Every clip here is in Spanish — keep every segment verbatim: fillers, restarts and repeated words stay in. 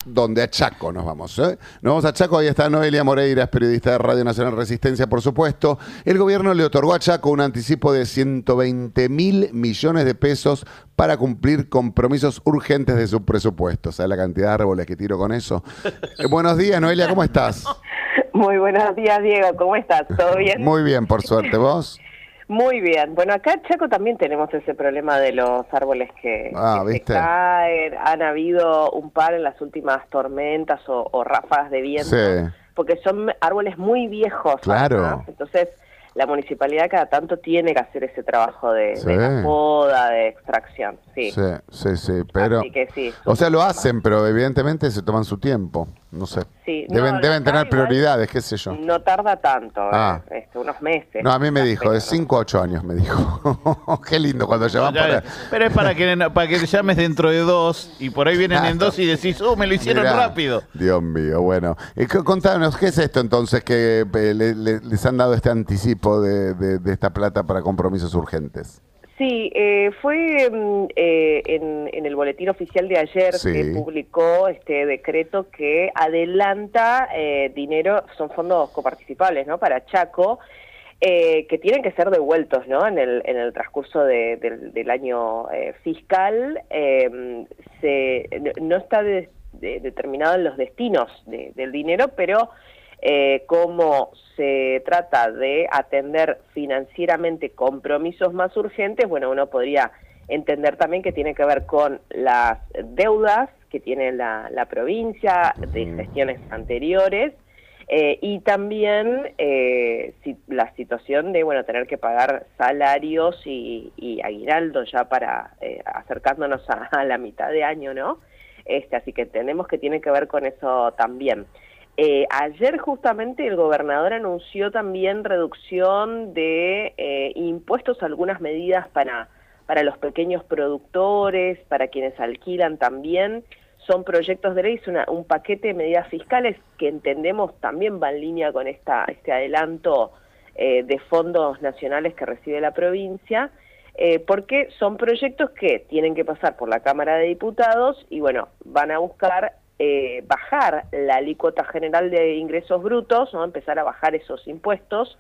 ¿Dónde? A Chaco nos vamos. ¿eh? Nos vamos a Chaco, ahí está Noelia Moreira, es periodista de Radio Nacional Resistencia, por supuesto. El gobierno le otorgó a Chaco un anticipo de ciento veinte mil millones de pesos para cumplir compromisos urgentes de su presupuesto. ¿Sabes la cantidad de árboles que tiro con eso? Eh, buenos días, Noelia, ¿cómo estás? Muy buenos días, Diego, ¿cómo estás? ¿Todo bien? Muy bien, por suerte. ¿Vos? Muy bien. Bueno, acá en Chaco también tenemos ese problema de los árboles que, ah, que ¿viste? se caen. Han habido un par en las últimas tormentas o, o ráfagas de viento, Sí. porque son árboles muy viejos. Claro. Además. Entonces, la municipalidad cada tanto tiene que hacer ese trabajo de, Sí. de la poda, de extracción. Sí, Sí, sí, sí, pero... Así que sí. O sea, lo hacen, pero evidentemente se toman su tiempo. No sé. Sí, Deben, no, deben acá tener igual prioridades, qué sé yo. No tarda tanto, Ah. eh, este, unos meses. No, a mí me dijo, Pero de no. cinco a ocho años me dijo. Qué lindo cuando llaman Ya, para... Pero es para que, para que te llames dentro de dos y por ahí vienen en dos y decís, oh, me lo hicieron Mirá, rápido. Dios mío, bueno. Y c- contanos, ¿qué es esto entonces que eh, le- le- les han dado este anticipo de, de- de esta plata para compromisos urgentes? Sí, eh, fue mm, eh, en, en el boletín oficial de ayer Sí. que publicó este decreto que adelanta eh, dinero, son fondos coparticipables, ¿no? Para Chaco, eh, que tienen que ser devueltos, ¿no? En el, en el transcurso de- del, del año eh, fiscal, eh, se, no está de- de- determinado en los destinos de- del dinero, pero Eh, como se trata de atender financieramente compromisos más urgentes, bueno, uno podría entender también que tiene que ver con las deudas que tiene la, la provincia de gestiones anteriores eh, y también eh, si, la situación de, bueno, tener que pagar salarios y, y aguinaldo ya para eh, acercándonos a, a la mitad de año, ¿no? Este, así que entendemos que tiene que ver con eso también. Eh, ayer justamente el gobernador anunció también reducción de eh, impuestos, algunas medidas para, para los pequeños productores, para quienes alquilan también. Son proyectos de ley, es una, un paquete de medidas fiscales que entendemos también va en línea con esta, este adelanto eh, de fondos nacionales que recibe la provincia, eh, porque son proyectos que tienen que pasar por la Cámara de Diputados y bueno, van a buscar Eh, bajar la alícuota general de ingresos brutos, ¿no? Empezar a bajar esos impuestos,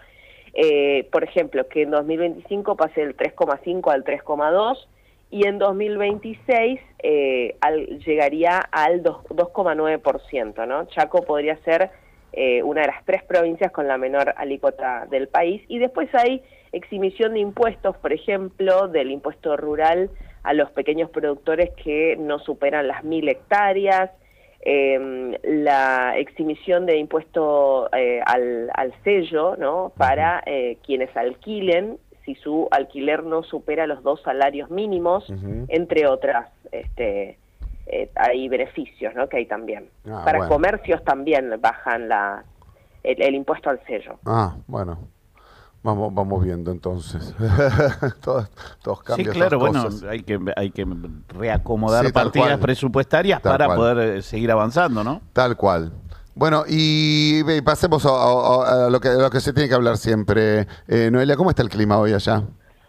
eh, por ejemplo, que en dos mil veinticinco pase del tres coma cinco al tres coma dos y en dos mil veintiséis eh, al, llegaría al dos coma nueve por ciento, ¿no? Chaco podría ser eh, una de las tres provincias con la menor alícuota del país y después hay exhibición de impuestos, por ejemplo, del impuesto rural a los pequeños productores que no superan las mil hectáreas, Eh, la exhibición de impuesto eh, al, al sello, ¿no? Para eh, quienes alquilen, si su alquiler no supera los dos salarios mínimos, uh-huh. entre otras, este, eh, hay beneficios, ¿no? Que hay también. Ah, para bueno. comercios también bajan la, el, el impuesto al sello. Ah, bueno. Vamos, vamos viendo entonces. todos, todos cambios. Sí, claro, todas bueno, cosas. hay que, hay que reacomodar Sí, tal partidas cual. presupuestarias Tal para cual. poder eh, seguir avanzando, ¿no? Tal cual. Bueno, y, y pasemos a, a- a lo, que, a lo que se tiene que hablar siempre. Eh, Noelia, ¿cómo está el clima hoy allá?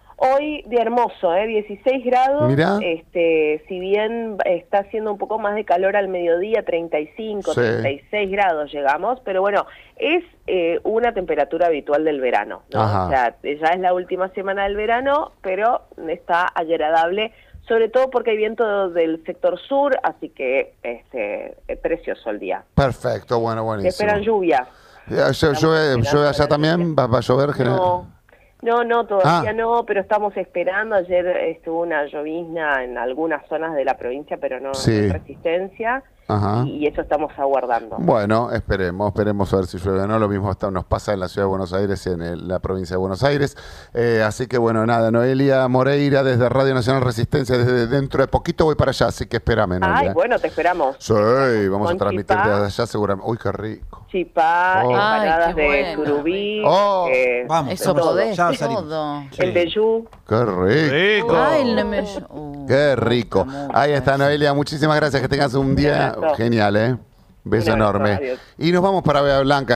Hoy de hermoso, ¿eh? dieciséis grados, Mirá. este, si bien está haciendo un poco más de calor al mediodía, treinta y cinco, Sí. treinta y seis grados llegamos, pero bueno, es eh, una temperatura habitual del verano, ¿no? Ajá. O sea, ya es la última semana del verano, pero está agradable, sobre todo porque hay viento del sector sur, así que este, es precioso el día. Perfecto, bueno, Se buenísimo. esperan lluvia. Ya, llueve, llueve, llueve allá también, va, va a llover. general? No. No, no, todavía Ah. no, pero estamos esperando. Ayer estuvo una llovizna en algunas zonas de la provincia, pero no Sí. en Resistencia, Ajá. y, y eso estamos aguardando. Bueno, esperemos, esperemos a ver si llueve o no. Lo mismo está, nos pasa en la ciudad de Buenos Aires y en el- la provincia de Buenos Aires. Eh, así que bueno, nada, Noelia Moreira desde Radio Nacional Resistencia, desde dentro de poquito voy para allá, así que espérame, Noelia. Ay, bueno, te esperamos. Sí, vamos Con a transmitir chipá. desde allá seguramente. Uy, qué rico. Chipá, Oh. empanadas Ay, qué de bueno. surubí, Oh. eh, Vamos, Eso vamos, podés, ya salimos. todo. el vellú. Qué rico. Rico. Ay, no me... Uh, Qué rico. mucho, mucho. Ahí está, Noelia. Muchísimas gracias. Que tengas un día abrazo. genial, ¿eh? Beso Un abrazo, enorme. adiós. Y nos vamos para Bahía Blanca.